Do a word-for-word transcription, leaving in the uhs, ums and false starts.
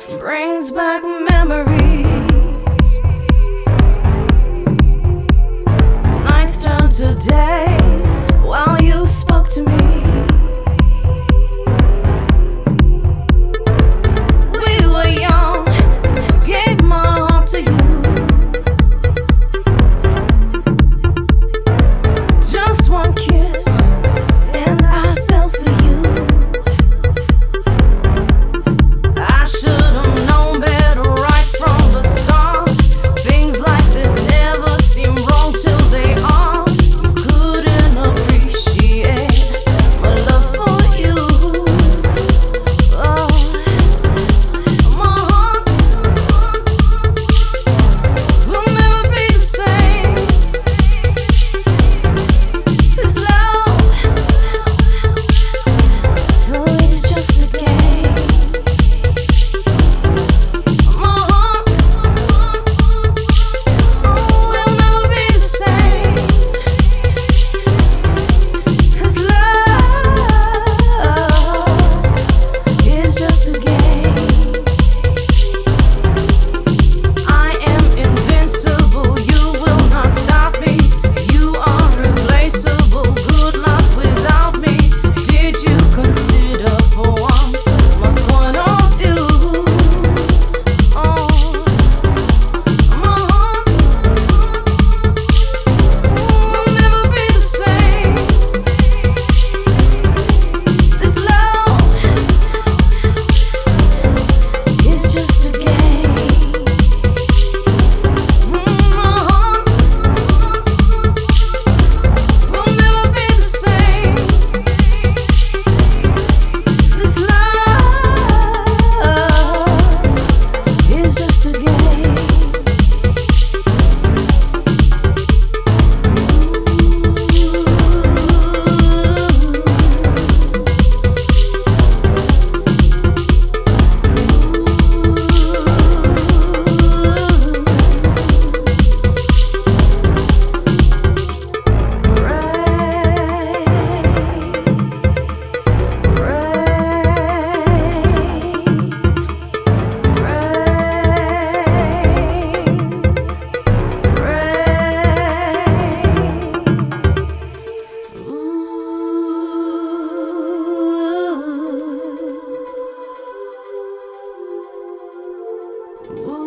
brings back memories. Nights turn to days while you spoke to me. We were young, gave my heart to you. Just one kiss and I fell for you. I should have known better right from the start. Things like this never seem wrong till they are. Couldn't appreciate my love for you. Oh, my heart will never be the same. This love, oh, it's just a game. My heart will never be the same. This love is just a game. I am invincible, you will not stop me. You are replaceable, good luck without me. Did you consider for once my point of view? Oh, my heart will never be the same. This love is just a game. My heart will never be the same. This love is just a game. Ooh.